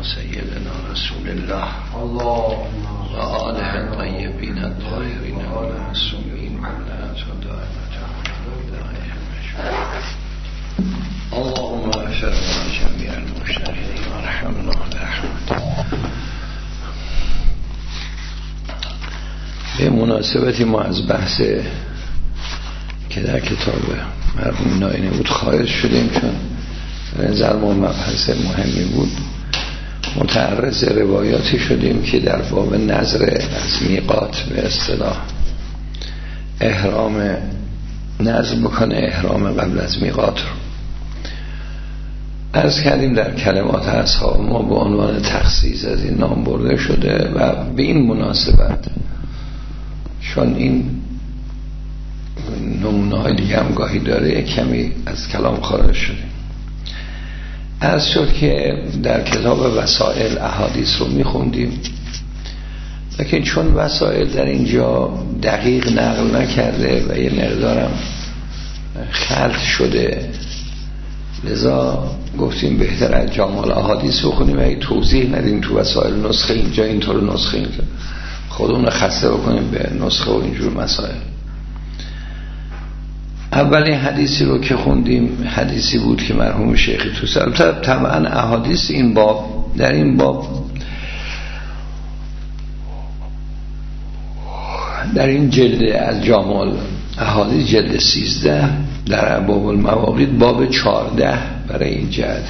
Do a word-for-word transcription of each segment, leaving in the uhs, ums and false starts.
سيدنا رسول الله وآله الطيبين الطاهرين المعصومين اللهم اغفر لنا جميع المشتغلين وارحمنا برحمتك. به مناسبتی ما از بحث که در کتاب مرحوم ناینی بود خارج شدیم، چون نظر ما مبحث مهمی بود. متعرض روایاتی شدیم که در باب نظر از میقات به اصطلاح احرام نظر بکنه، احرام قبل از میقات رو عرض کردیم. در کلمات اصحاب ما به عنوان تخصیص از این نام برده شده و به این مناسبت، چون این نمونه های دیگه هم گاهی داره، کمی از کلام خارج شدیم. عرض شد که در کتاب وسائل احادیث رو میخوندیم، لیکن چون وسائل در اینجا دقیق نقل نکرده و یه مقدارم خلط شده، لذا گفتیم بهتر از جامع الاحادیث بخونیم و توضیح ندیم تو وسائل نسخه اینجا اینطور نسخه اینطور، خودمون خسته بکنیم به نسخه و اینجور مسائل. اولین حدیثی رو که خوندیم حدیثی بود که مرحوم شیخ توسی، طبعا احادیث این باب در این باب در این جلد از جامع احادیث جلد سیزده در باب المواقیت باب چارده برای این جهت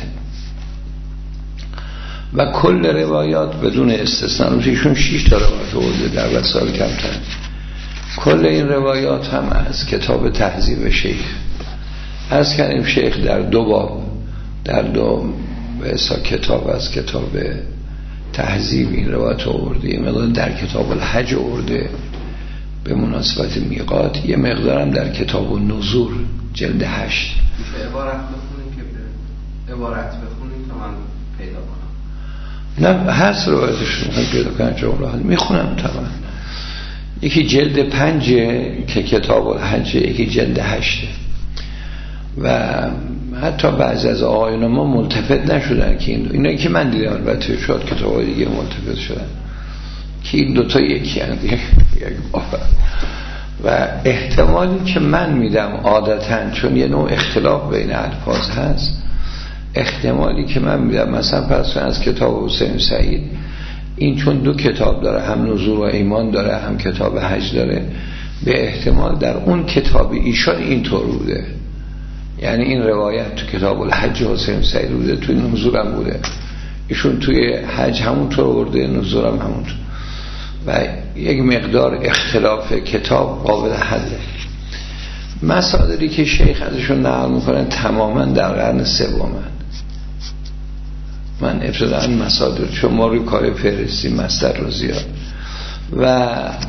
و کل روایات بدون استثناء روشون شش تا روایت آورده در وسائل کمتر. کل این روایات هم از کتاب تهذیب شیخ از کردیم. شیخ در دو باب در دو به حساب کتاب از کتاب تهذیب این روایت آورده، یه مقدار در کتاب الحج آورده به مناسبت میقات، یه مقدارم در کتاب النذور جلد هشت. عبارت بخونیم که به عبارت بخونیم تا من پیدا کنم. نه هست روایتش رو پیدا کنم جمله میخونم طبعا. یکی جلد پنجه که کتاب الحج، یکی جلد هشته و حتی بعضی از آقایون ما ملتفت نشدن که این اینا که من دیدم، البته شاید کتاب دیگه ملتفت شدن که این دوتا یکی هست یک بافر. و احتمالی که من میدم عادتاً چون یه نوع اختلاف بین الفاظ هست، احتمالی که من میدم مثلا پس از کتاب حسین سعید این چون دو کتاب داره، هم نذور و ایمان داره هم کتاب حج داره، به احتمال در اون کتاب ایشان اینطور بوده، یعنی این روایت تو کتاب الحج حسین سعید بوده، توی نذور هم بوده، ایشون توی حج همونطور برده، نذور هم همونطور و یک مقدار اختلاف کتاب قابل حله. مصادری که شیخ ازشون نقل میکنن تماما در قرن سومن. من ابتداً مصادر چون ما روی کار فهرستی مصدر رو زیاد و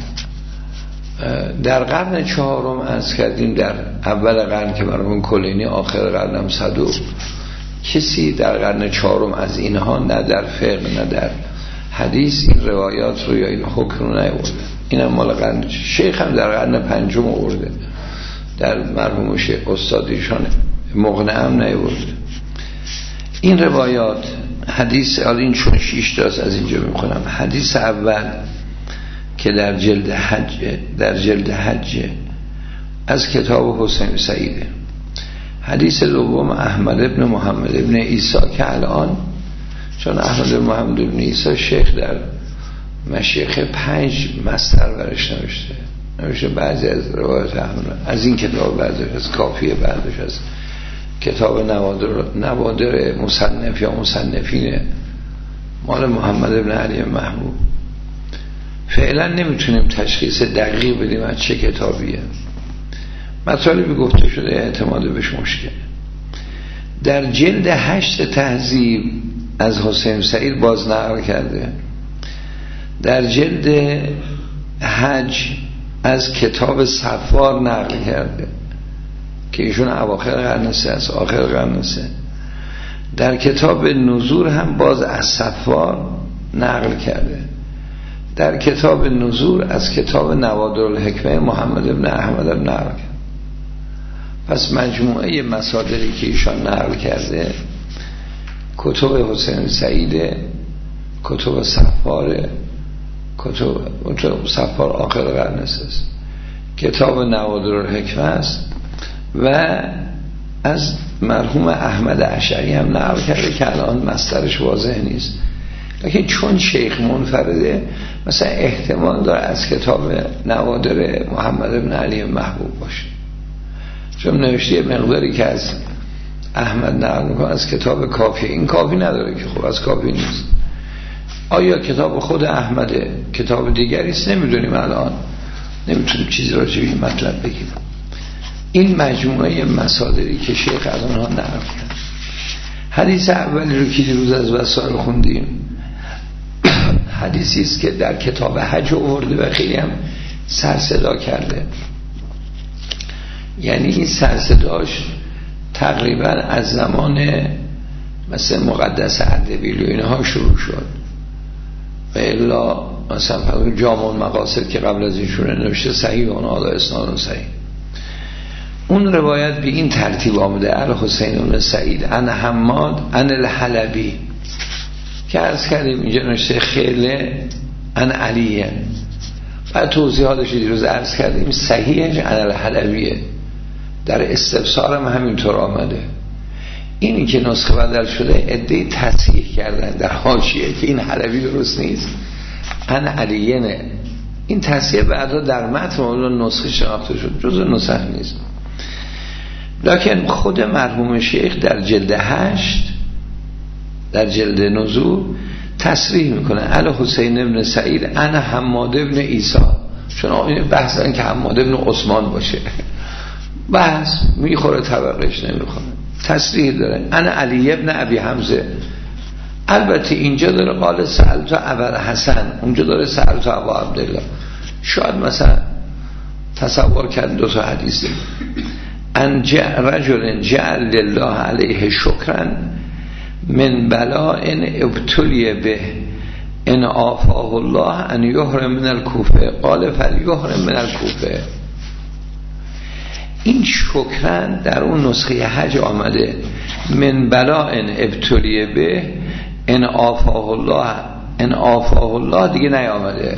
در قرن چهارم عرض کردیم، در اول قرن که مرحوم کلینی، آخر قرن هم صدوق، کسی در قرن چهارم از اینها نه در فقه نه در حدیث این روایات رو یا این حکم رو نیاورده. این هم مال قرن شیخ هم در قرن پنجم آورده، در مرحوم شیخ استادیشان مقنعه هم نیاورده این روایات. حدیث حالا این چون شیش تاست از اینجا میخونم. حدیث اول که در جلد حج در جلد حج از کتاب حسین سعیده. حدیث دوم احمد ابن محمد ابن عیسی که الان چون احمد ابن محمد ابن عیسی شیخ در مشیخ پنج مصدر برش نوشته نوشته بعضی از روایت احمد از این کتاب، بعضی از کافیه، بعضی از کتاب نوادر, نوادر مصنف یا مصنفین مال محمد ابن علی محبوب. فعلا نمیتونیم تشخیص دقیق بدیم از چه کتابیه. مطالبی گفته شده اعتماد بهش مشکل. در جلد هشت تهذیب از حسین سعید باز نقل کرده، در جلد حج از کتاب صفار نقل کرده که ایشون اواخر قرن سه است، آخر قرن سه. در کتاب نذور هم باز از صفار نقل کرده، در کتاب نذور از کتاب نوادر الحکمه محمد ابن احمد ابن نقل کرده. پس مجموعه مصادری که ایشان نقل کرده کتب حسین سعید کتب صفار کتب کتب صفار آخر قرن است. کتاب نوادر الحکمه است و از مرحوم احمد اشعری هم نقل کرده که الان مصدرش واضح نیست، لیکن چون شیخ منفرده مثلا احتمال داره از کتاب نوادر محمد بن علی محبوب باشه، چون نوشته مقداری که از احمد نقل میکنه از کتاب کافی. این کافی نداره که خب از کافی نیست. آیا کتاب خود احمده کتاب دیگری است نمیدونیم، الان نمیتونیم چیزی راجع به این مطلب بگیم. این مجموعه مصادری که شیخ از اونها نقل کرد. حدیث اولی رو که دیروز از وسائل خوندیم حدیثی است که در کتاب حج آورده و خیلی هم سر صدا کرده. یعنی این سر صداش تقریبا از زمان مثل مقدس اردبیل و اینها شروع شد و الا مثلا جامع المقاصد که قبل از اینشون نوشته صحیح و اون آلا اسناد صحیح. اون روایت به این ترتیب آمده: الحسین بن سعید ان حماد ان الحلبی، که عرض کردیم اینجا نوشته خیله ان علیه، بعد توضیحاتش دیروز عرض کردیم صحیحش ان الحلبیه. در استفسار هم همینطور آمده. اینی که نسخه بدل شده عده‌ای تصحیح کردن در حاشیه که این حلبی درست نیست، ان علیه نه. این تصحیح بعدا در متن اون نسخه شناخته شد، جزء نسخ نیست. لکن خود مرحوم شیخ در جلد هشت در جلد نزول تصریح میکنه الحسین ابن سعید انا حماد ابن عیسی، چون این بحث دارن که حماد ابن عثمان باشه، بحث میخوره طبقش نمیخوره، تصریح داره انا علی ابن ابی حمزه. البته اینجا داره قال سألت ابا حسن، اونجا داره سألت ابا عبدالله. شاید مثلا تصور کرد دو تا حدیث ان جاء رجل جعل لله علیه شکرا من بلاء ابتلی به ان آفاه الله ان یحرم من الکوفه قال فلیحرم من الکوفه. این شکرن در اون نسخه حج آمده من بلاء ابتلی به ان آفاه الله، ان آفاه الله دیگه نیامده.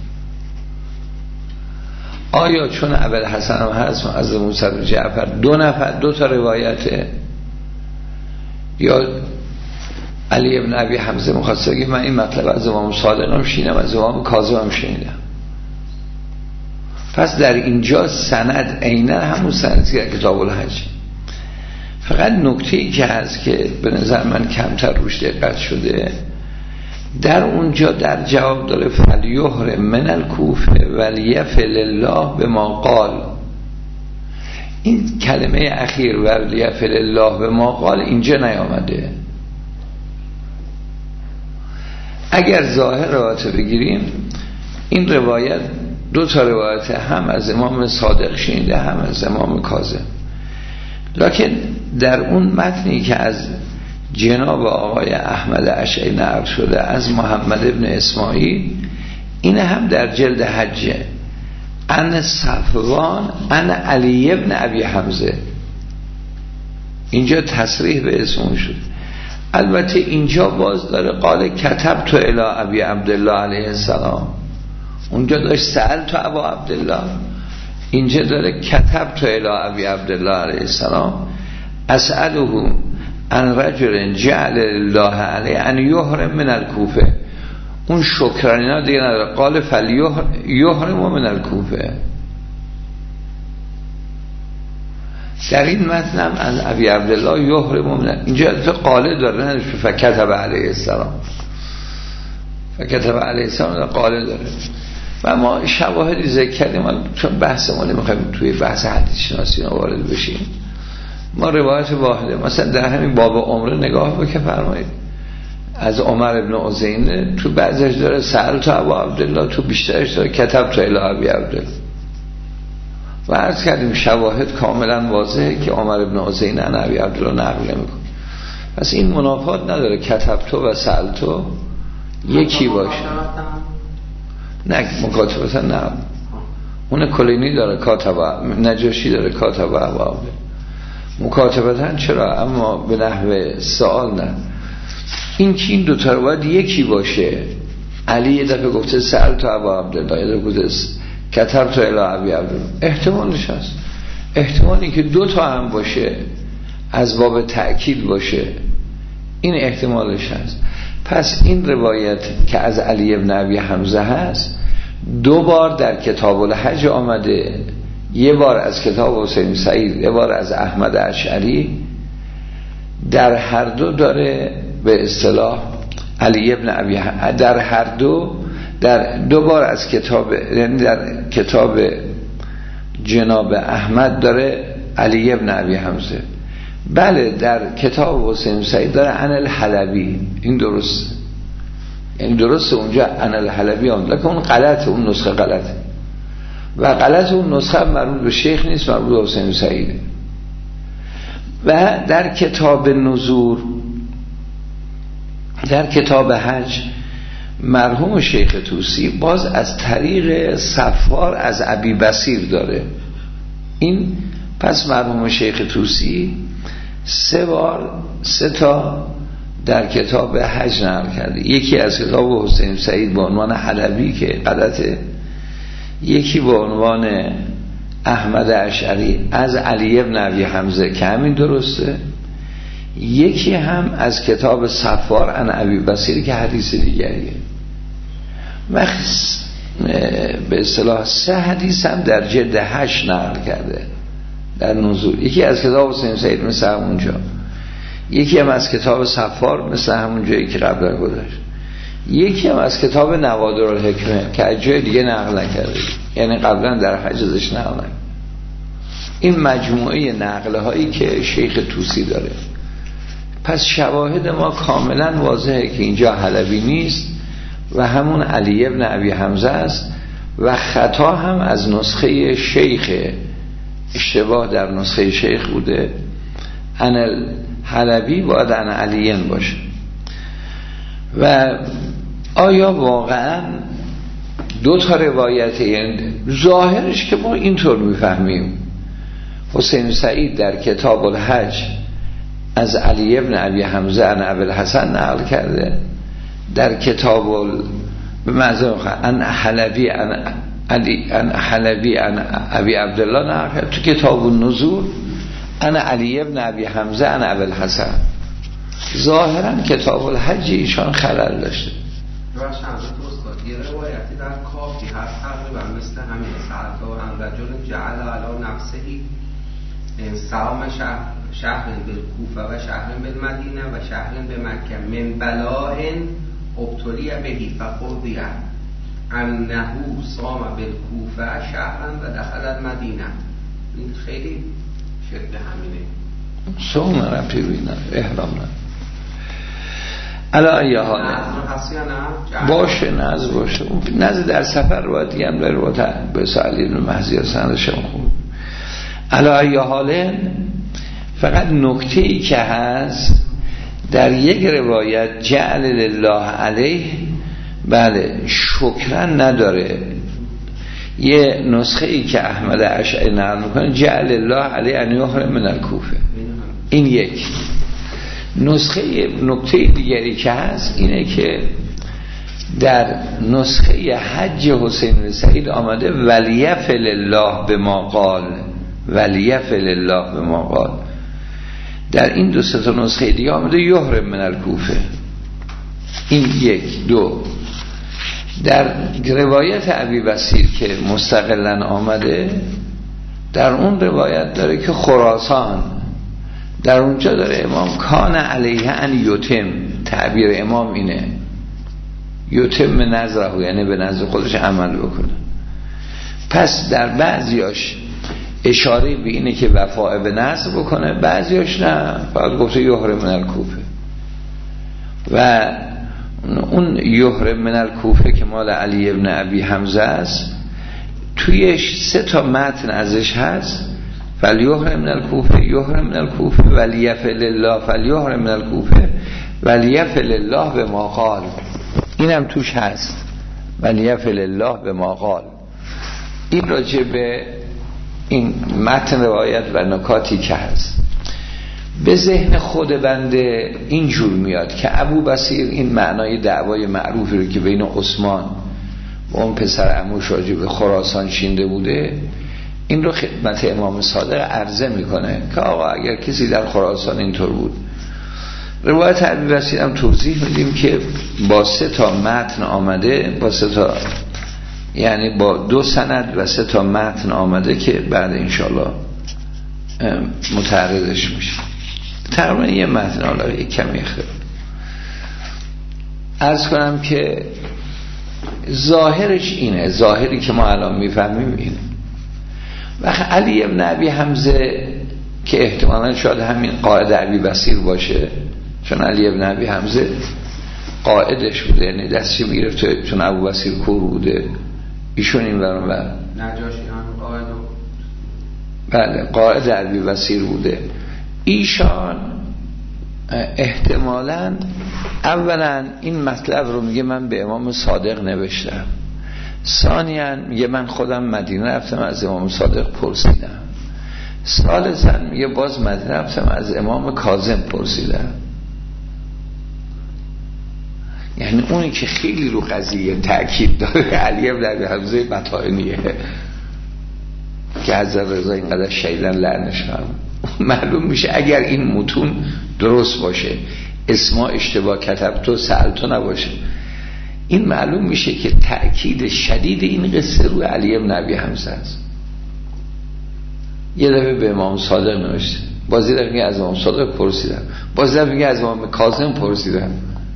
آیا چون ابوالحسن هم هست از موسی بن جعفر دو نفر دو تا روایته، یا علی ابن ابی حمزه مخواست بگه من این مطلب از امام صادق هم شنیدم از امام کاظم هم شنیدم. پس در اینجا سند عیناً همون سندی که کتاب الحج. فقط نکته‌ای که هست که به نظر من کمتر روش دقت شده، در اونجا در جواب داره فلیحرم من الکوفه ولیفعل الله بما قال. این کلمه اخیر ولیفعل الله بما قال اینجا نیامده. اگر ظاهر روایت بگیریم، این روایت دو تا روایت هم از امام صادق شنیده هم از امام کاظم، لکن در اون متنی که از جناب آقای احمد اشعری نقل شده از محمد ابن اسماعیل، این هم در جلد حجه ان صفوان ان علی ابن ابی حمزه، اینجا تصریح به اسمون شده. البته اینجا باز داره قال کتبت الی ابی عبدالله علیه السلام، اونجا داشت سألت ابا عبدالله، اینجا داره کتبت الی ابی عبدالله علیه السلام اسأله ان رجل جعل الله علیه ان یحرم من الکوفه. اون شکرانینا دیگه نداره، قال فلیحرم من الکوفه. در این متن هم از ابی عبدالله یحرم من، اینجا قاله داره نداره فکتب علیه السلام، فکتب علیه السلام قاله داره. و ما شواهدی ذکر کردیم، چون بحث ما نمیخوایم توی بحث حدیث شناسی وارد بشیم، ما روایت واحده مثلا در همین باب عمره نگاه بکن فرمایید از عمر ابن عزینه، تو بعضیش داره سألت ابا عبدالله، تو بیشترش داره کتبت الی ابی عبدالله. و عرض کردیم شواهد کاملا واضحه که عمر ابن عزینه ان ابی عبدالله نقل نمیکنه. پس این منافات نداره کتبتو و سألتو یکی باشه. نه مکاتبتا نه، اون کلینی داره کاتب، نجاشی داره کاتب ابا عبدالله. مکاتبتا چرا، اما به نحو سوال نه. این که این دوتا رو باید یکی باشه. علی یه دفعه گفته سأل تو ابا عبدالله، یه دفعه گفته کتب تو الی ابی عبدالله، احتمالش هست. احتمالی که دو تا هم باشه از باب تأکید باشه، این احتمالش هست. پس این روایت که از علی ابن ابی حمزه هست دو بار در کتاب الحج آمده، یه بار از کتاب حسین سعید، یه بار از احمد اشعری. در هر دو داره به اصطلاح علی ابن ابی حمزه، در هر دو در دو بار از کتاب، یعنی در کتاب جناب احمد داره علی ابن ابی حمزه، بله در کتاب حسین سعید داره عن الحلبی. این درست، یعنی درست اونجا عن الحلبی هم، لیکن اون غلطه، اون نسخه غلطه و غلط اون نسخه مربوط به شیخ نیست، مربوط به حسین سعیده. و در کتاب نذور، در کتاب حج، مرحوم شیخ طوسی باز از طریق صفوار از ابی بصیر داره. این پس مرحوم شیخ طوسی سه بار سه تا در کتاب حج نقل کرده، یکی از کتاب حسین سعید با عنوان حلبی که غلطه، یکی با عنوان احمد اشعری از علی ابن ابی حمزه که همین درسته، یکی هم از کتاب صفوار عن ابی بصیر که حدیث دیگریه. و به اصطلاح سه حدیث هم در جلد هشت نقل کرده در نزول، یکی از کتاب حسین سعید مثل همونجا، یکی هم از کتاب صفوار مثل همون جایی که قبلا گذاشت، یکی هم از کتاب نوادر الحکمه که از جای دیگه نقل نکرده، یعنی قبلا در حج ازش نقل نکرده. این مجموعه نقله هایی که شیخ طوسی داره. پس شواهد ما کاملا واضحه که اینجا حلبی نیست و همون علی ابن ابی حمزه است و خطا هم از نسخه شیخ، اشتباه در نسخه شیخ بوده، عن حلبی باید عن علیین باشه. و آیا واقعا دو تا روایت، یعنی ظاهرش که ما اینطور میفهمیم حسین سعید در کتاب الحج از علی ابن ابی حمزه عن ابی الحسن نقل کرده، در کتاب ال... به معذرت عن حلبی عن علی عن حلبی عن ابی عبدالله نقل کرده، تو کتاب النذور عن علی ابن ابی حمزه عن ابی الحسن. ظاهرا کتاب الحج ایشان خلل داشته. راست درست. یه روایتی در کافی هست تقریبا مثل همین ساعت و ان رجل جعل علی نفسه سلام شهر شهر بالکوفه و شهر بالمدینه و شهر بمکه من بلاء ابتلی بهی فقضی انه صام بالکوفه شهرا و دخل المدینه. این خیلی شد همینه. صوم رفتی بینم احرام نه علا ایه حاله باشه، نز باشه، نز در سفر رو دیگه هم داره رو به سعلی بن مهزی سندش هم خوب. علا ایه حاله فقط نکته ای که هست در یک روایت جعل لله علیه، بله شکرن نداره. یه نسخه ای که احمد اشعری نقل میکنه جعل الله علیه ان یحرم من الکوفه، این یک نسخه. نکته دیگری که هست اینه که در نسخه حج حسین سعید آمده ولیفل الله به ما قال، ولیفل الله به ما قال. در این دو سه تا نسخه دیگه آمده یحرم من الکوفه. این یک. دو، در روایت ابی بصیر که مستقلا آمده در اون روایت داره که خراسان، در اونجا داره امام کان علیه ان یتم، تعبیر امام اینه یتم نظره، یعنی به نظر خودش عمل بکنه. پس در بعضیاش اشاره به اینه که وفاء به نظر بکنه، بعضیاش نه، فقط گفته یحرم من الکوفه. و اون یحرم من الکوفه که مال علی ابن ابی حمزه است، تویش سه تا متن ازش هست، فلیحرم من الکوفه، یحرم من الکوفه، ولیفل الله، فلیحرم من الکوفه، ولیفل الله به ما قال. اینم توش هست ولیفل الله به ما قال. این راجع به این متن روایت و نکاتی که هست. به ذهن خود بنده اینجور میاد که ابو بصیر این معنای دعوای معروفی رو که بین عثمان و اون پسر عموش راجع به خراسان شینده بوده، این رو خدمت امام صادق عرضه میکنه که آقا اگر کسی در خراسان اینطور بود. روایت ابی بصیر هم توضیح میدیم که با سه تا متن آمده، با سه تا یعنی با دو سند و سه تا متن آمده که بعد انشالله متعرضش میشه. تقریبا یه متن حالا یک کمی اختلاف. عرض کنم که ظاهرش اینه، ظاهری که ما الان میفهمیم اینه. وقت علی ابن ابی حمزه که احتمالاً شاید همین قائد ابی بصیر باشه، چون علی ابن ابی حمزه قائدش بوده، یعنی دستی میگرفته چون ابو بصیر کور بوده، ایشون این برون بر نجاشی هم قائد بله قائد ابی بصیر بوده. ایشان احتمالاً اولا این مطلب رو میگه من به امام صادق نوشتم، ثانیاً میگه من خودم مدینه رفتم از امام صادق پرسیدم، ثالثاً میگه باز مدینه رفتم از امام کاظم پرسیدم. یعنی اونی که خیلی رو قضیه تأکید داره علی ابن ابی حمزه مطاعنیه که حضرت رضا اینقدر شیدن لعنش هم معلوم میشه اگر این متون درست باشه، اسما اشتباه کتبتو سألتو نباشه، این معلوم میشه که تأکید شدید این قصه روی علی ابن ابی حمزه است. یه دفعه به امام صادق نوشته، باز یه دفعه میگه از امام صادق پرسیدم، باز یه دفعه میگه از امام کاظم پرسیدم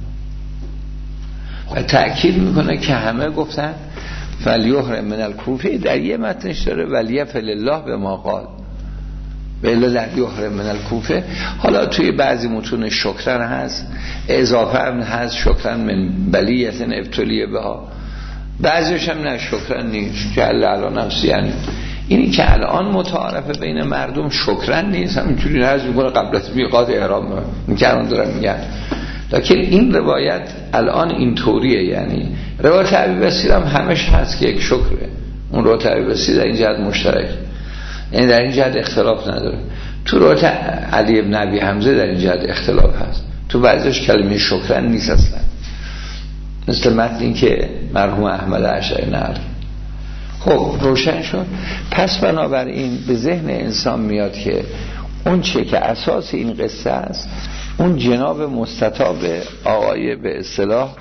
و تأکید میکنه که همه گفتن فلیحرم من الکوفه، در یه متنش داره ولیفعل الله به ما قال بله در یحرم من الکوفه. حالا توی بعضی متون شکرن هست، اضافه هم هست شکرن من بلیت ابتلیه بها، بعضیش هم نه شکرن نیست که الان نفسی، یعنی اینی که الان متعارفه بین مردم شکرن نیست، همینجوری هست میکنه قبل از میقات احرام میکنن دارن میگن، لیکن این روایت الان این طوریه. یعنی روایت ابی بصیر هم همش هست که یک شکره، اون روایت ابی بصیر در این جهت مشترک، یعنی در این جهت اختلاف نداره. تو روایت علی ابن ابی حمزه در این جهت اختلاف هست، تو بعضیش کلمه شکرن نیست اصلا، مثل متنی که مرحوم احمد اشعری نقل. خب روشن شد. پس بنابراین به ذهن انسان میاد که اون چه که اساس این قصه است اون جناب مستطاب آقای به اصطلاح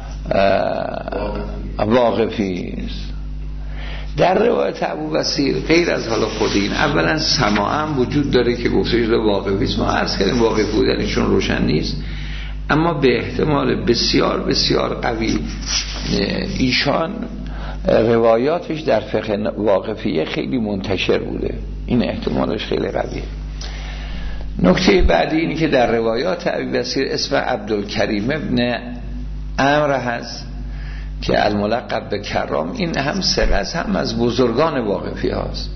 واقفی است. در روایت ابو بصیر غیر از حالا خود این اولا سماعم وجود داره که گفته شده واقفی است، ما عرض کردیم واقفی بودنشون روشن نیست، اما به احتمال بسیار بسیار قوی ایشان روایاتش در فقه واقفیه خیلی منتشر بوده، این احتمالش خیلی قویه. نکته بعدی اینی که در روایات ابی بصیر اسم عبدالکریم ابن عمرو هست که الملقب به کرام، این هم ثقه هم از بزرگان واقفی هاست.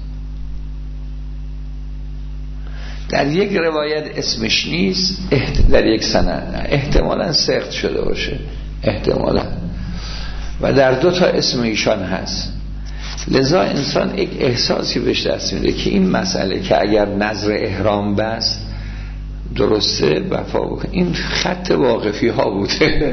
در یک روایت اسمش نیست، در یک سند احتمالاً سخت شده باشه احتمالاً، و در دو تا اسم ایشان هست. لذا انسان یک احساسی بهش دست میده که این مسئله که اگر نظر احرام بست درسته وفا بکنه، این خط واقفی ها بوده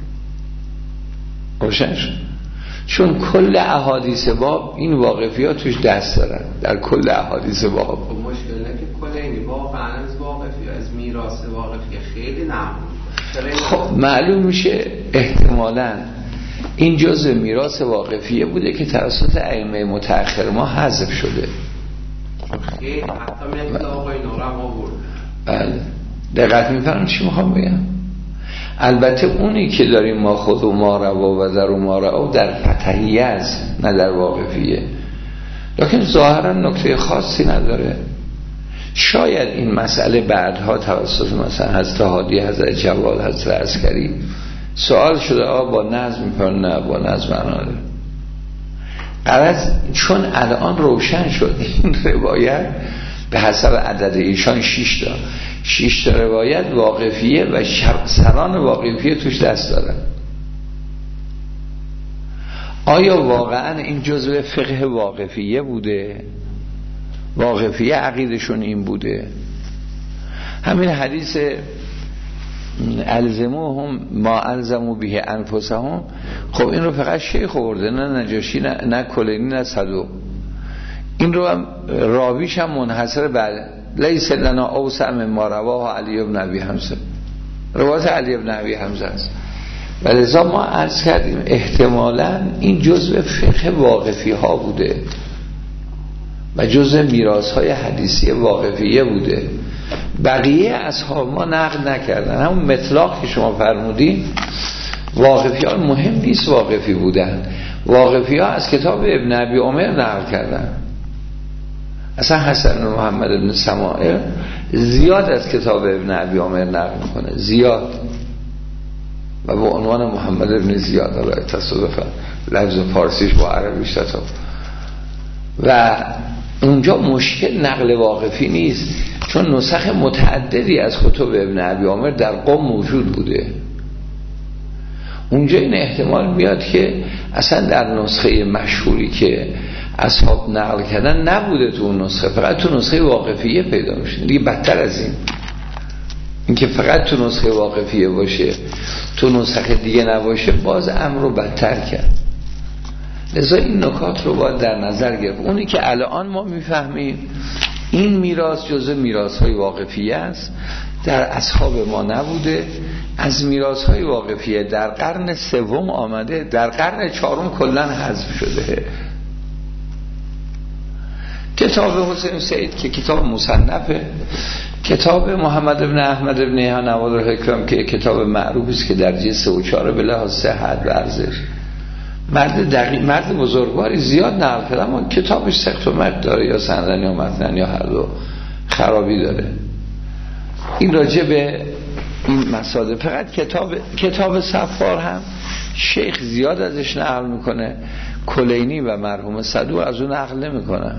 روشن شد، چون کل احادیث باب این واقفی ها توش دست دارن، در کل احادیث باب. مشکل نه که کل اینی واقعا از واقفی از میراث واقفی خیلی نمون. خب معلوم میشه احتمالاً این جزء میراث واقفیه بوده که توسط ائمه متأخر ما حذف شده. خیلی حتی مثل آقای نورم آورد. بله دقت می‌فرمایید چی میخوام بگم؟ البته اونی که داریم ما خود و ما روا و در و ما روا در فتحیه است نه در واقفیه، لیکن ظاهرا نکته خاصی نداره. شاید این مسئله بعدها توسط مثلا حضرت هادی، حضرت جواد، حضرت عسکری سوال شده آقا با نظم میکنن نه با نظم نداره. غرض چون الان روشن شد این روایت به حسب عدد ایشان شش تا شش تا روایت واقفیه و سران واقفیه توش دست دارن. آیا واقعا این جزء فقه واقفیه بوده؟ واقفیه عقیدشون این بوده؟ همین حدیث الزموهم ما الزمو به انفسهم، خب این رو فقط شیخ آورده، نه نجاشی، نه, نه کلینی، نه صدوق. این رو هم راویش هم منحصر بر لیس لنا اوسع مما رواه علی بن ابی حمزه، روایت علی بن ابی حمزه است. ولذا ما عرض کردیم احتمالاً این جزء فقه واقفی ها بوده و جزء میراث های حدیثی واقفیه بوده. بقیه اصحاب ما نقل نکردن. همون مطلق که شما فرمودین، واقفی ها مهم نیست واقفی بودن، واقفی ها از کتاب ابن ابی عمر نقل کردن. اصلا حسن محمد ابن سماعه زیاد از کتاب ابن ابی عمر نقل میکنه، زیاد، و با عنوان محمد ابن زیاد، حالا تصادفا لفظ فارسیش با عربیش تطابق. و اونجا مشکل نقل واقفی نیست، چون نسخ متعددی از کتب ابن ابی عمر در قم موجود بوده. اونجا این احتمال میاد که اصلا در نسخه مشهوری که اصحاب نقل کردن نبوده تو اون نسخه، فقط تو نسخه واقفیه پیدا میشه. دیگه بدتر از این، اینکه فقط تو نسخه واقفیه باشه، تو نسخه دیگه نباشه، باز امر رو بدتر کرد. لذا این نکات رو باید در نظر گرفت. اونی که الان ما میفهمیم این میراث جزء میراث‌های واقفیه است، در اصحاب ما نبوده، از میراث‌های واقفیه در قرن سوم آمده، در قرن چهارم کلاً حذف شده. کتاب حسین سید که کتاب مصنفه، کتاب محمد ابن احمد ابن نوادر الحکم که کتاب معروفی است که درجه سه و چهار به لحاظ صحت و ارزش، مرد دقیق، مرد بزرگواری، زیاد نقل کرده، اما کتابش سخت و مد داره، یا سندن یا متن یا هر دو خرابی داره. این راجع به این مسائل. فقط کتاب کتاب صفار هم شیخ زیاد ازش نقل میکنه، کلینی و مرحوم صدوق از اون نقل نمیکنه.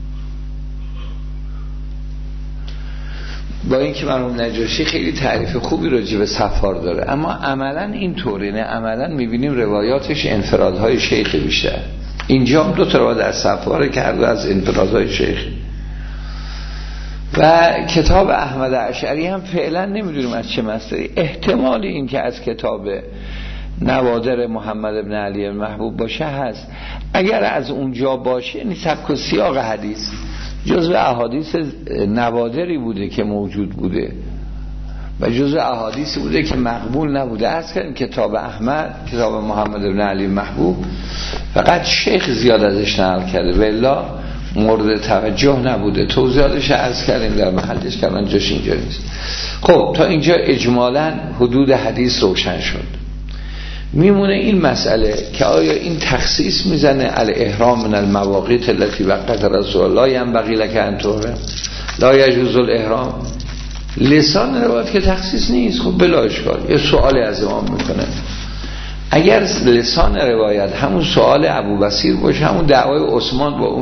با اینکه مرحوم نجاشی خیلی تعریف خوبی راجع به صفار داره، اما عملا این طوری نه، عملا میبینیم روایاتش انفرادهای شیخ بیشتر. اینجا هم دو تا روایت از صفار که هر دو از انفرادهای شیخ. و کتاب احمد اشعری هم فعلا نمیدونیم از چه مصدری، احتمال این که از کتاب نوادر محمد ابن علی محبوب باشه هست. اگر از اونجا باشه، یعنی سبک و سیاق حدیث جزء احادیث نوادری بوده که موجود بوده و جزء احادیثی بوده که مقبول نبوده. از کردیم کتاب احمد، کتاب محمد ابن علی محبوب، فقط شیخ زیاد ازش نقل کرده و الا مورد توجه نبوده. توضیحاتش عرض کردیم در محلش، کردن جاش اینجا نیست. خب تا اینجا اجمالاً حدود حدیث روشن شد. میمونه این مسئله که آیا این تخصیص میزنه الاحرام من المواقیت التي وقت رسول الله ینبغی لک ان تحرم لا یجوز الاحرام. لسان روایت که تخصیص نیست، خب بلا اشکال. یه سوالی از امام میکنه، اگر لسان روایت همون سوال ابو بصیر باشه، همون دعوای عثمان با اون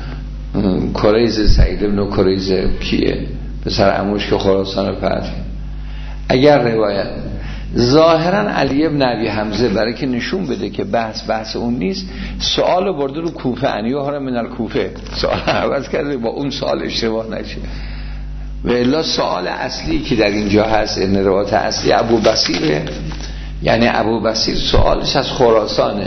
کریز سعید ابن کریز کیه پسر عموش که خراسان فتح، اگر روایت ظاهرا علی ابن ابی حمزه برای که نشون بده که بحث بحث اون نیست، سوال برده رو کوفه، انیوها من الکوفه، سوال عوض کرده با اون سوال اشتباه نشه. و الا سوال اصلی که در اینجا هست، این روایت اصلی ابو بصیره، یعنی ابو بصیر سوالش از خراسانه.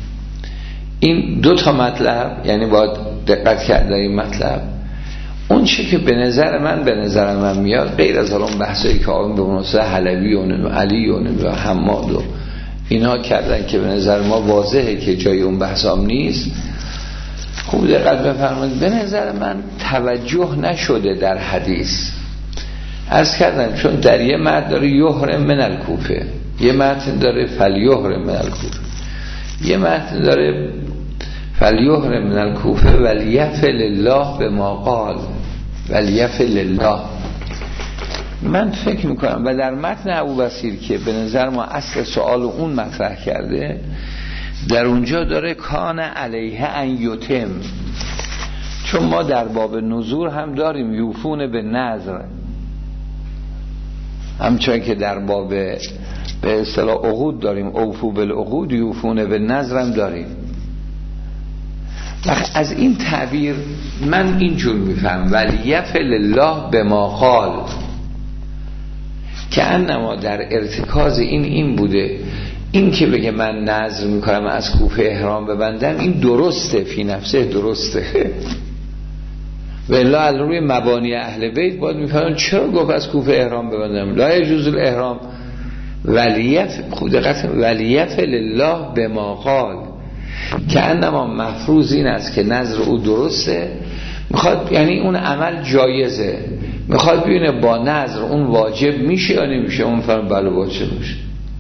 این دو تا مطلب، یعنی باید دقت کرد در این مطلب. اون چی که به نظر من به نظر من میاد، غیر از اون بحثایی که آقایون به مناسبت حلبی و علی و حماد و اینا کردن که به نظر ما واضحه که جای اون بحثام نیست، خوب دقت بفرمایید. به نظر من توجه نشده در حدیث. عرض کردم چون در یه متن داره یحرم من الکوفه، یه متن داره فلیحرم من الکوفه، یه متن داره فلیحرم من الکوفه ولیفعل الله بما قال، ولیفعل الله. من فکر میکنم و در متن ابو بصیر که به نظر ما اصل سوال اون مطرح کرده، در اونجا داره کان علیه ان یتم، چون ما در باب نذور هم داریم یوفون به نذر، همچنان که در باب به اصطلاح عقود داریم اوفو بالعقود یوفون به نذر هم داریم. از این تعبیر من اینجور میفهم ولیفعل الله بما قال، که انما در ارتکاز این این بوده، این که بگه من نذر میکنم از کوفه احرام ببندم، این درسته، فی نفسه درسته. و الا از روی مبانی اهل بیت باید میفهمن چرا گفت از کوفه احرام ببندم. لا یجوز الاحرام ولیت خود دقت ولیت لله به ما قال، که انما مفروض این است که نظر او درسته، میخواد یعنی اون عمل جایزه، میخواد ببینه با نظر اون واجب میشه یا نمیشه. اون فرم بله واجب میشه.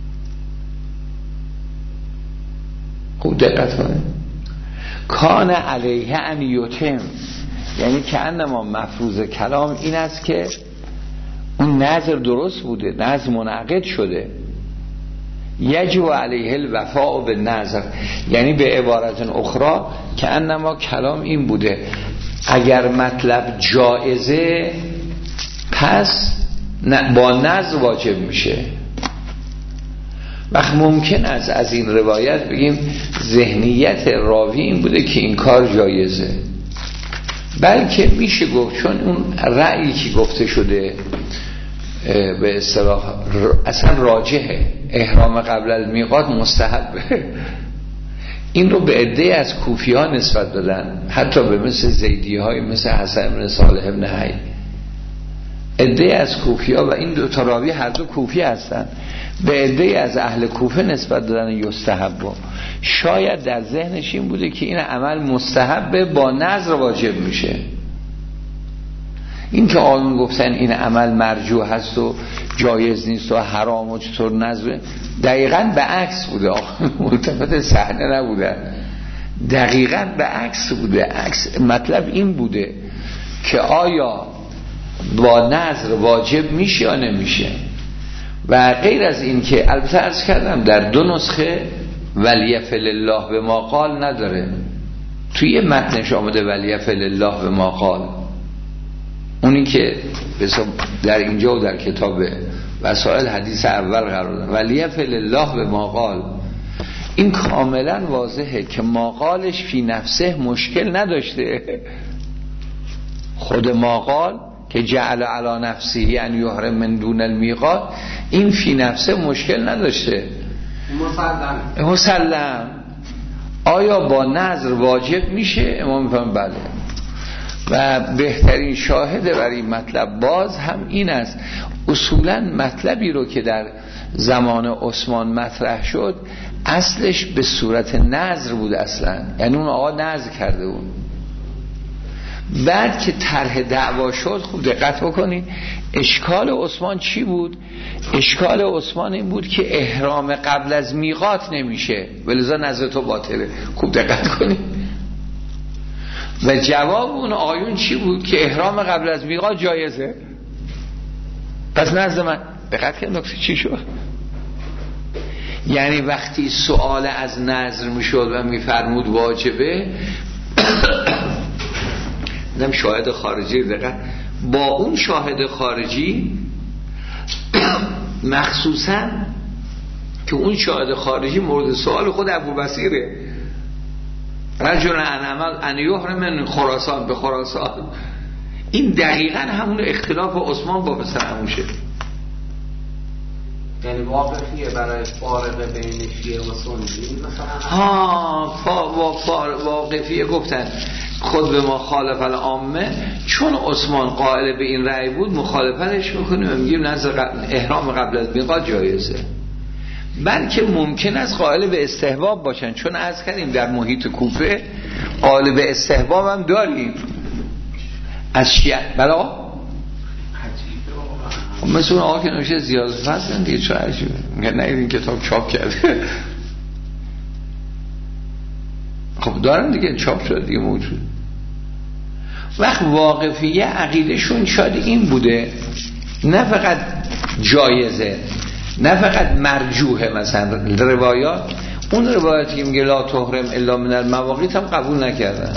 خوب دقت کنه. کان علیه ان یتم، یعنی که انما مفروض کلام این است که اون نظر درست بوده، نظر منعقد شده، یجب علیه الوفاء به نظر، یعنی به عبارت اخرى که انما کلام این بوده اگر مطلب جایزه پس با نظر واجب میشه. وقت ممکن است از این روایت بگیم ذهنیت راوی این بوده که این کار جایزه، بلکه میشه گفت چون اون رأیی که گفته شده به اصطلاح اصلا راجحه، احرام قبل المیقات مستحبه، این رو به عده از کوفی ها نسبت دادن، حتی به مثل زیدی های مثل حسن بن صالح بن حی، عده از کوفی ها و این دو تا راوی هر دو کوفی هستن، به عده از اهل کوفه نسبت دادن یستحب. شاید در ذهنش این بوده که این عمل مستحبه با نظر واجب میشه. این که آنون گفتن این عمل مرجوح هست و جایز نیست و حرام و چطور نظر، دقیقاً به عکس بوده، ملتفت صحنه نبودن، دقیقاً به عکس بوده. عکس مطلب این بوده که آیا با نظر واجب میشه یا نمیشه. و غیر از این که البته عرض کردم در دو نسخه ولیف لله به ما قال نداره، توی متنش آمده ولیف لله به ما قال، اونی که در اینجا و در کتاب وسائل حدیث اول قرار دادن ولیف لله به ما قال، این کاملا واضحه که ما قالش فی نفسه مشکل نداشته. خود ما قال که جعل علی نفسه یعنی یحرم من دون المیقات، این فی نفسه مشکل نداشته، مسلم مسلم. آیا با نظر واجب میشه؟ امام میفهم بله. و بهترین شاهد برای این مطلب باز هم این است، اصولا مطلبی رو که در زمان عثمان مطرح شد اصلش به صورت نظر بود اصلا، یعنی اون آقا نظر کرده بود. بعد که طرح دعوا شد، خوب دقت بکنید اشکال عثمان چی بود؟ اشکال عثمان این بود که احرام قبل از میقات نمیشه، ولذا نظر تو باطله. خوب دقت کنید. و جواب اون آیون چی بود؟ که احرام قبل از میقات جایزه. پس نزد من دقت کنید نکته چی شد؟ یعنی وقتی سوال از نظر میشد و میفرمود واجبه، نم شاهد خارجی دقیقا با اون شاهد خارجی مخصوصا که اون شاهد خارجی مورد سوال خود ابوبصیره، رجل ان عمل ان یحرم من خراسان به خراسان، این دقیقا همون اختلاف عثمان با پسر عموشه. یعنی واقفیه برای فارقه بین شیعه و سنی مثلا. ها فا واقفیه گفتن خود به ما خالف العامه، چون عثمان قائل به این رأی بود مخالفتش میکنیم و میگیم نظر احرام قبل از میقات جایزه. بلکه ممکن است قائل به استحباب باشن، چون عرض کردیم در محیط کوفه قائل به استحباب هم داریم از شیعه. بلا مثل اون آقا که نوشه زیاد فصل دیگه چه عجیبه، میگه نه این کتاب چاپ کرده. خب دارن دیگه، چاپ شده دیگه، موجود. وقت واقفیه عقیدشون شاید این بوده، نه فقط جایزه، نه فقط مرجوحه. مثلا روایات، اون روایاتی که میگه لا تحرم الا من المواقیت هم قبول نکردن.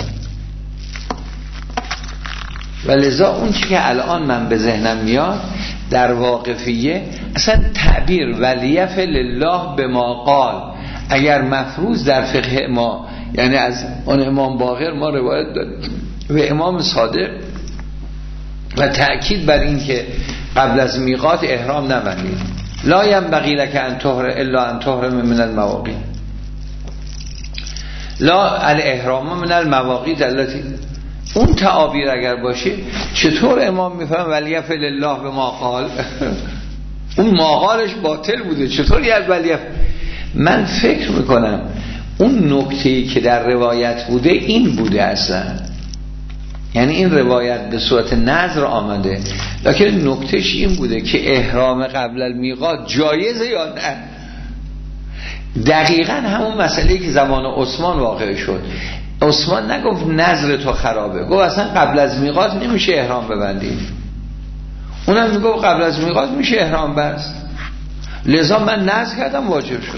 و لذا اون چی که الان من به ذهنم میاد در واقفیه اصلا تعبیر ولیف لله به ما قال اگر مفروض در فقه ما، یعنی از اون امام باقر ما روایت داریم و امام صادق و تأکید بر این که قبل از میقات احرام نبندید. لا ینبغی لک ان تحرم الا ان تحرم من المواقیت. لا الاحرام من المواقیت التي، اون تعابیر اگر باشه چطور امام میفهم ولیفعل الله به ما قال؟ اون ماقالش باطل بوده، چطور یه ولیف؟ من فکر میکنم اون نکته‌ای که در روایت بوده این بوده اصلا، یعنی این روایت به صورت نظر آمده، لکن نکتهش این بوده که احرام قبل المیقات جایزه یا نه. دقیقا همون مسئله که زمان عثمان واقع شد. عثمان نگفت نظر تو خرابه، گفت اصلا قبل از میقات نمیشه احرام ببندی. اونم میگفت قبل از میقات میشه احرام بست، لذا من نظر کردم واجب شد.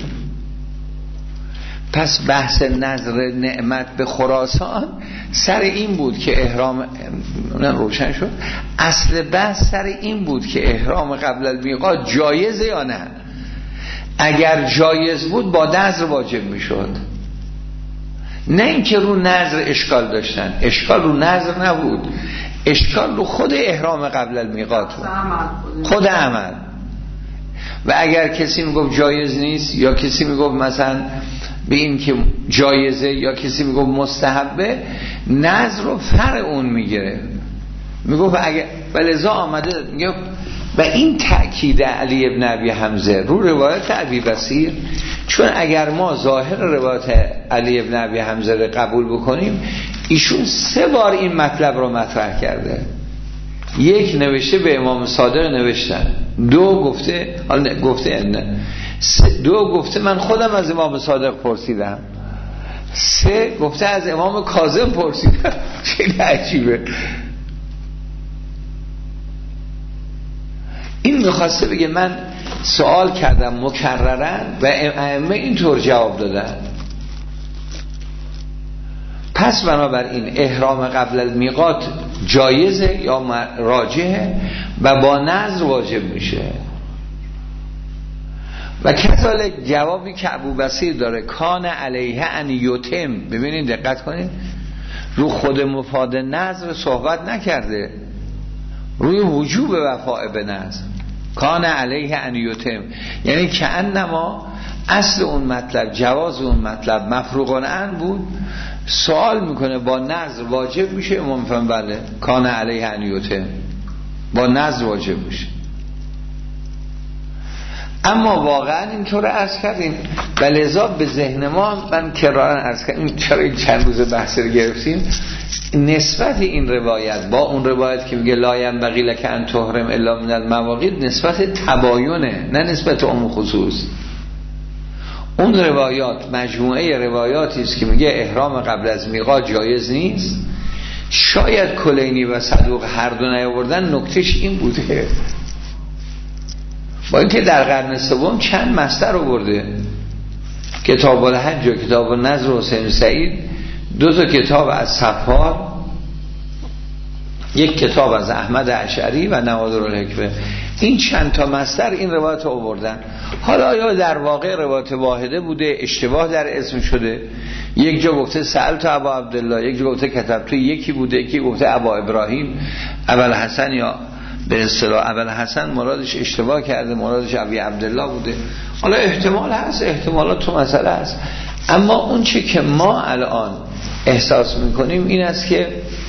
پس بحث نظر نعمت به خراسان سر این بود که احرام روشن شد. اصل بحث سر این بود که احرام قبل المیقات جایزه یا نه. اگر جایز بود با نظر واجب میشد، نه اینکه رو نظر اشکال داشتن. اشکال رو نظر نبود، اشکال رو خود احرام قبل المیقات بود، خود عمل. و اگر کسی میگفت جایز نیست، یا کسی میگفت مثلا به این که جایزه، یا کسی میگفت مستحبه، نظر رو فر اون میگیره، میگفت اگر ولذا آمده میگه. و این تأکید علی ابن ابی حمزه رو روایت ابی بصیر، چون اگر ما ظاهر روایت علی ابن ابی حمزه رو قبول بکنیم، ایشون سه بار این مطلب رو مطرح کرده. یک نوشته به امام صادق نوشتن، دو گفته گفته نه، دو گفته من خودم از امام صادق پرسیدم، سه گفته از امام کاظم پرسیدم. خیلی عجیبه. این میخواسته بگه من سوال کردم مکررن و ائمه اینطور جواب دادن. پس بنابراین احرام قبل المیقات جایزه یا راجحه و با نظر واجب میشه. و کذالک جوابی که ابو بصیر داره کان علیه ان یتم، ببینید دقت کنید، رو خود مفاد نظر صحبت نکرده، روی وجوب وفاء به نظر. کان علیه ان یتم یعنی که انما اصل اون مطلب، جواز اون مطلب مفروغ عن بود. سوال میکنه با نظر واجب میشه؟ امام میفهم بله، کان علیه ان یتم، با نظر واجب میشه. اما واقعا اینطور عرض کردیم و لذا به ذهن ما، من کرارن عرض کردیم چرا این چند روز بحث رو گرفتیم، نسبت این روایت با اون روایت که میگه لا ینبغی لک ان تحرم الا من المواقیت نسبت تباینه، نه نسبت عموم خصوص. اون روایات مجموعه روایاتی است که میگه احرام قبل از میقات جایز نیست. شاید کلینی و صدوق هر دو نیاوردن، نکتهش این بوده، با اینکه در قرن سوم چند مصدر آورده، کتاب الحج و کتاب النظر حسین سعید، دو تا کتاب از صفار، یک کتاب از احمد اشعری و نوادر الحکمه. این چند تا مصدر این روایت آوردن. حالا یا در واقع روایت واحده بوده، اشتباه در اسم شده، یک جا گفته سألت ابا عبدالله، یک جا گفته کتب تو، یکی بوده یکی گفته ابا ابراهیم ابوالحسن، یا به اصطلاح ابوالحسن مرادش اشتباه کرده، مرادش ابی عبدالله بوده. حالا احتمال هست، احتمالات تو مسئله هست. اما اون چی که ما الان احساس میکنیم این است که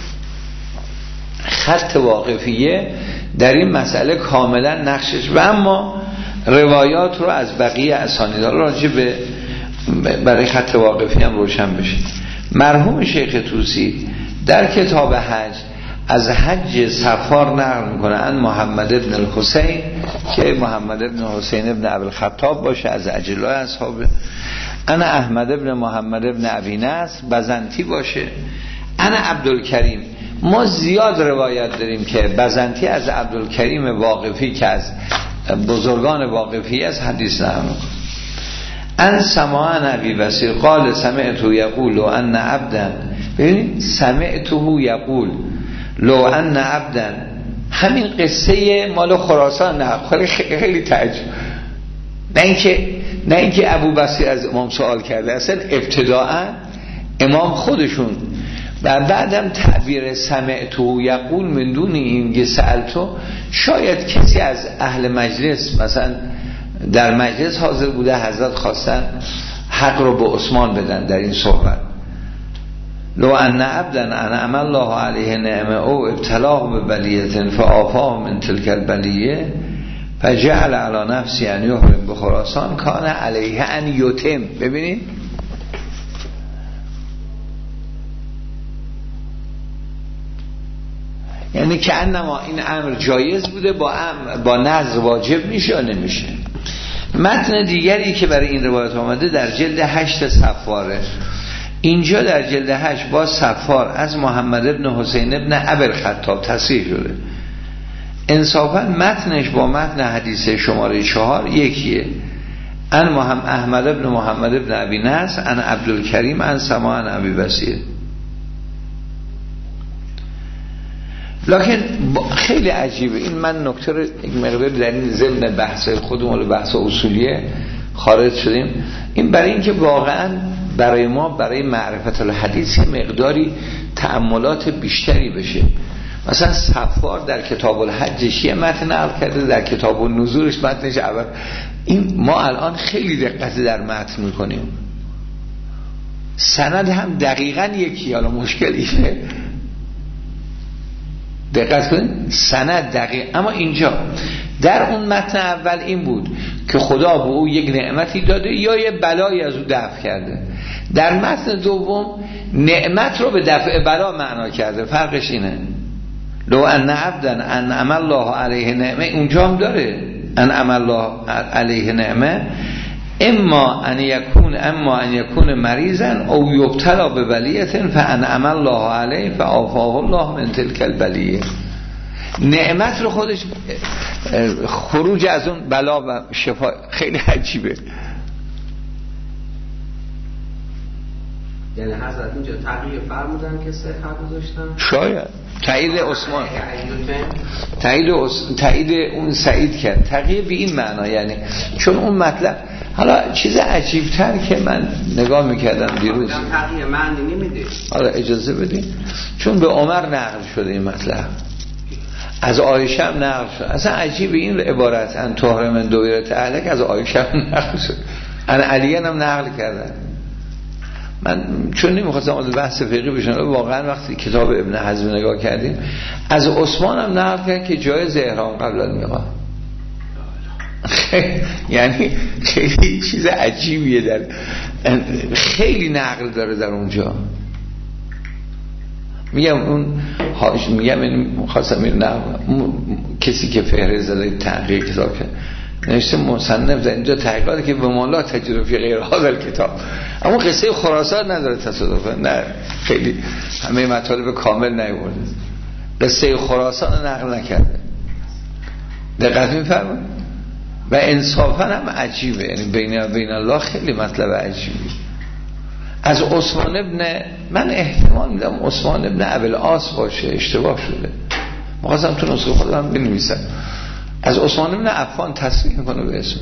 خط واقفیه در این مسئله کاملا نقشش، و اما روایات رو از بقیه اسانید راجع به برای خط واقفی هم روشن بشه. مرحوم شیخ طوسی در کتاب حج از حج صفار نقل میکنه ان محمد ابن الحسین، که محمد ابن حسین ابن ابوالخطاب باشه، از اجلای اصحابه. انا احمد ابن محمد ابن ابی نصر بزنتی باشه. انا عبدالکریم. ما زیاد روایت داریم که بزنتی از عبدالکریم واقفی که از بزرگان واقفی از حدیث نقل میکنه. ان سماع نبی بصیر قال سمعتو یقول ان عبدا، ببینید سمعتو یقول لو ان عبدا، همین قصه مال خراسان نه، خیلی خیلی تعجب. نه اینکه نه اینکه ابو بصیر از امام سوال کرده، اصلا ابتداء امام خودشون و بعدم تعبیر سمعتو یقول من دون این که سألتو، شاید کسی از اهل مجلس مثلا در مجلس حاضر بوده، حضرت خواستن حق رو به عثمان بدن در این صحبت. لو ان عبدا انعم الله علیه نعمه او ابتلاه به بلیه فآفاه من تلک البلیه فجعل علی نفسی ان یحرم به خراسان کان علیه ان یتم. ببینید یعنی که انما این امر جایز بوده، با امر با نظر واجب میشه یا نمیشه. متن دیگری که برای این روایت آمده در جلد هشت صفاره، اینجا در جلد هشت با صفار از محمد ابن حسین ابن ابوالخطاب تصحیح شده. انصافا متنش با متن حدیث شماره چهار یکیه. ان محمد احمد ابن محمد ابن ابی نصر ان عبدالکریم ان سما ان ابی بصیر. لکن خیلی عجیبه این، من نکته رو یک مقدار در این ضمن بحث خودمون بحث اصولیه خارج شدیم. این برای اینکه واقعا برای ما برای معرفت الحدیث مقداری تأملات بیشتری بشه. مثلا صفار در کتاب الحجش یه متن نقل کرده، در کتاب النزولش متنش اول. این ما الان خیلی دقت در متن میکنیم، سند هم دقیقاً یکی. حالا مشکلیه دقت کنید، سند دقیق، اما اینجا در اون متن اول این بود که خدا به او یک نعمتی داده یا یه بلایی از او دفع کرده. در متن دوم نعمت رو به دفع بلا معنا کرده. فرقش اینه. لو ان عبدا انعم الله علیه نعمه، اونجا هم داره انعم الله علیه نعمه اما ان یکون اما ان یکون مریضا او یبتلا به بلیه فانعم الله علیه فعافاه الله من تلک البلیه. نعمت رو خودش خروج از اون بلا و شفا. خیلی عجیبه. یعنی حضرت اینجا تغییر فرمودن که صحت گذاشتن؟ شاید تایید عثمان، تایید تایید اون سعید کرد، تغییر به این معنا. یعنی چون اون مطلب، حالا چیز عجیبتر که من نگاه میکردم دیروز، تغییر معنی نمیده. حالا اجازه بدین، چون به عمر نقل شده این مطلب، از عایشه هم نقل شد. اصلا عجیب این عبارت ان طهر من دویرت اهلک از عایشه هم نقل شد، ان علی هم نقل کردن. من چون نمیخواستم از بحث فقهی بشن، واقعا وقتی کتاب ابن حزم نگاه کردیم از عثمان هم نقل کرد که جایز احرام قبل المیقات. یعنی خیلی چیز عجیبیه، در خیلی نقل داره در اونجا. میگم اون هاش میگم این خواستم این نقل کسی که فهرست زده تحقیق کتاب کرد نوشته مصنف در اینجا تحقیقاتی که به مولا تجربی غیر حاضر کتاب، اما قصه خراسان نداره تصادفا، نه خیلی همه مطالب کامل نیورده، قصه خراسان نقل نکرده. دقت می‌فرمایید؟ و انصافا هم عجیبه، یعنی بین بین الله خیلی مطلب عجیبی. از عثمان ابن، من احتمال میدم عثمان ابن ابوالعاص باشه، اشتباه شده، می‌خواستم تو نسخه خودم بنویسم. از عثمان ابن عفان تصریح میکنه به اسم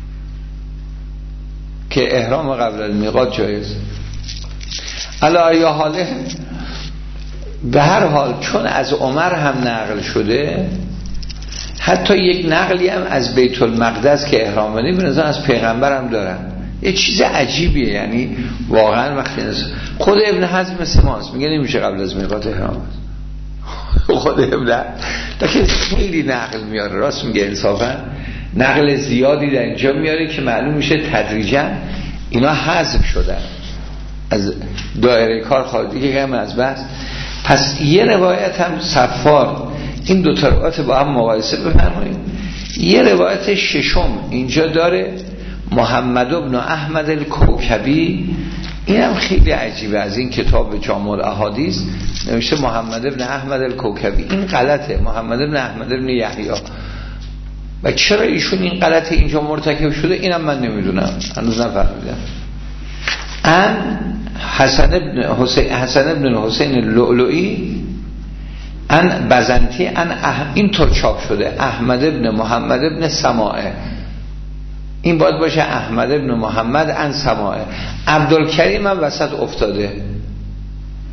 که احرام قبل المیقات جایز. علی ای حاله، به هر حال چون از عمر هم نقل شده، حتی یک نقلی هم از بیت المقدس که احرام بدیم به نظر از پیغمبر هم دارن. یه چیز عجیبیه، یعنی واقعا وقتی خود ابن حزم مثل ماست میگه نمیشه قبل از میقات احرام، خود ابن لیکن خیلی نقل میاره. راست میگه، انصافا نقل زیادی در اینجا میاره که معلوم میشه تدریجا اینا حذف شدن از دایره کار خارجی که هم از بحث. پس یه روایت هم صفار، این دو تا روایت با هم مقایسه بفرمایید. یه روایت ششم اینجا داره محمد ابن احمد الکوکبی، این هم خیلی عجیبه، از این کتاب جامع الاحادیث نوشته محمد ابن احمد الکوکبی. این غلطه، محمد ابن احمد ابن یحیی. و چرا ایشون این غلطه اینجا مرتکب شده اینم من نمیدونم، هنوز نفهمیدم. ان حسن ابن حسین حسن ابن حسین اللؤلؤی ان بزنتی ان اح... این طور چاپ شده احمد ابن محمد ابن سماعه، این باید باشه احمد ابن محمد ان سماعه. عبدالکریم هم وسط افتاده،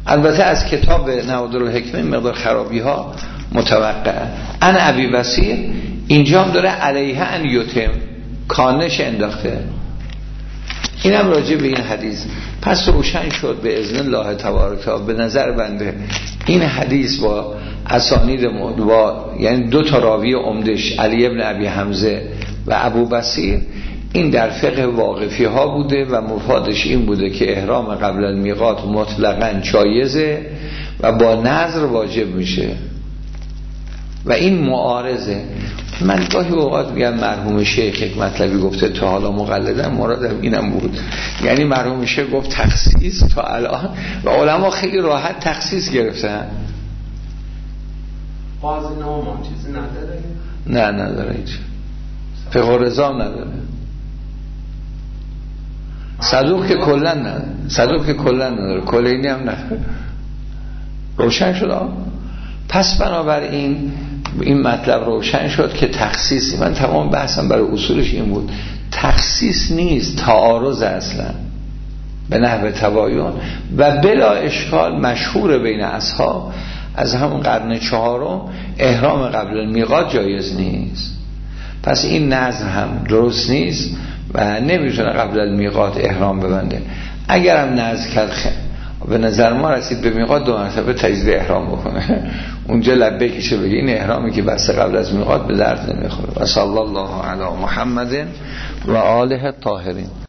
البته از کتاب نوادر الحکمه مقدار خرابی ها متوقع. ان ابی بصیر اینجا هم داره علیه ان یتم کانش انداخته. اینم راجع به این حدیث. پس روشن شد به اذن الله تبارک و به نظر بنده این حدیث با اسانید با یعنی دو تا راوی عمدش علی ابن ابی حمزه و ابو بصیر این در فقه واقفی ها بوده و مفادش این بوده که احرام قبل المیقات مطلقاً جایزه و با نظر واجب میشه و این معارضه. من گاهی اوقات میگم مرحوم شیخ یک مطلبی گفته تا حالا مقلدم، مرادم اینم بود، یعنی مرحوم شیخ گفت تخصیص تا الان و علما خیلی راحت تخصیص گرفتن. قاضی نومان چیزی نداره؟ نه نداره، هیچ فقه رضا نداره. صدوق که کلا نداره، صدوق که کلا نداره، کلینی هم نداره. روشن شد آن. پس بنابراین این مطلب روشن شد که تخصیصی، من تمام بحثم برای اصولش این بود، تخصیص نیست، تعارض اصلا به نحو تباین و بلا اشکال مشهور بین اصحاب از همون قرن چهارم احرام قبل المیقات جایز نیست. پس این نظر هم درست نیست و نمیتونه قبل المیقات احرام ببنده. اگرم نظر کرد به نظر ما رسید به میقات دو مرتبه تجدید احرام بکنه، اونجا لبیکشه بگه این احرامی که بسته قبل از میقات به درد نمیخوره. و صلی الله علی محمد و آله الطاهرین.